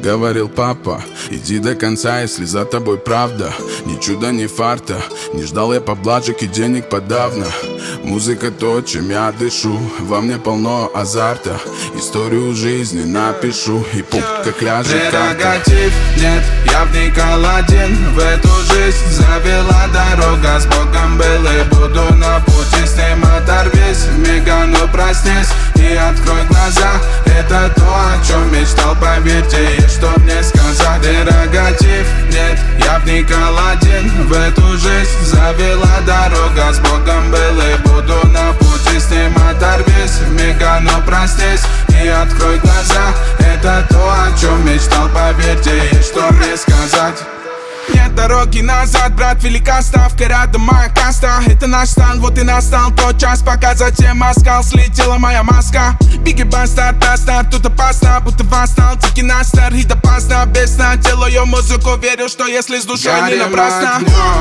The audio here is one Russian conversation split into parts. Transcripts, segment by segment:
говорил папа, иди до конца, если за тобой правда. Ни чуда, ни фарта, не ждал я поблажек и денег подавно. Музыка то, чем я дышу, во мне полно азарта. Историю жизни напишу, и пуп, как ляжет карта. Прерогатив нет, я вникал один в эту жизнь. Завела дорога, с Богом был и буду на пути. С ним оторвись, мигану проснись и открой глаза. Это то, о чем мечтал, поверьте, есть что мне сказать. Прерогатив нет, я вникал один в эту жизнь. Завела дорога, с Богом был и буду на пути. С ним оторвись, мигану проснись и открой глаза. Это то, о чем мечтал, поверьте, есть что мне сказать. Нет дороги назад, брат, велика ставка, рядом моя каста. Это наш стан, вот и настал тот час, пока затем оскал, слетела моя маска. Бигги бастард, бастард, тут опасно, будто восстал дикий настер. И допоздна, без сна, делаю музыку, верю, что если с душой не напрасно.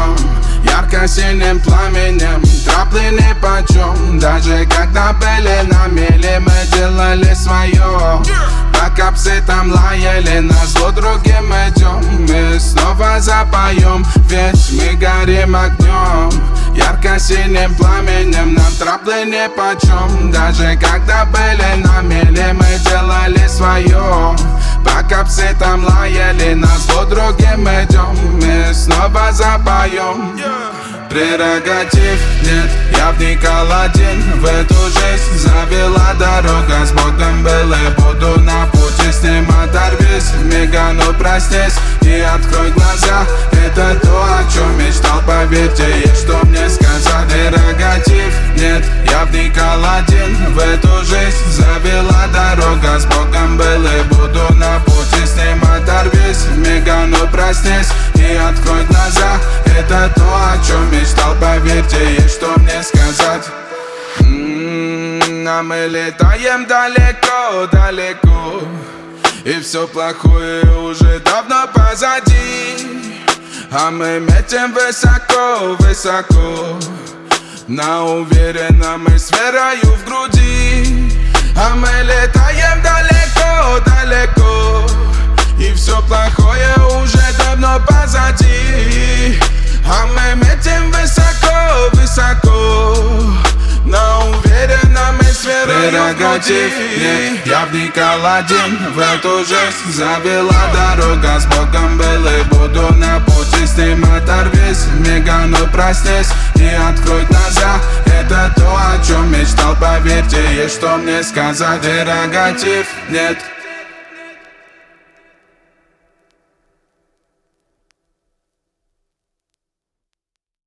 Ярко-синим пламенем, траплы ни почем. Даже когда были на мели, мы делали свое. Пока псы там лаяли, на зло другим идем. Мы снова запоем, ведь мы горим огнем. Ярко-синим пламенем, нам траплы ни почем. Даже когда были на мели, мы делали свое. Пока псы там лаяли, на зло другим идем. Мы снова запоем. Прерогатив нет, я вникал один в эту жизнь. Завела дорога, с Богом был и буду на пути. С ним оторвись, мигану проснись и открой глаза. Это то, о чем мечтал, поверьте, есть что мне сказать. Прерогатив нет, я вникал один в эту жизнь. Завела дорога, с Богом был и буду на пути. С ним оторвись, мигану проснись и открой глаза. Это то, о чем мечтал, поверьте, есть что мне сказать. А мы летаем далеко, далеко, и все плохое уже давно позади. А мы метим высоко, высоко, на уверенном и с верою в груди. А мы летаем далеко, далеко, и все плохое уже давно позади. А мы метим высоко, высоко, на уверенном и с верою. Прерогатив нет, я вникал один в эту жизнь. Завела дорога, с Богом был и буду на пути. С ним оторвись, мигану проснись и открой глаза. Это то, о чем мечтал, поверьте, есть что мне сказать. Прерогатив нет.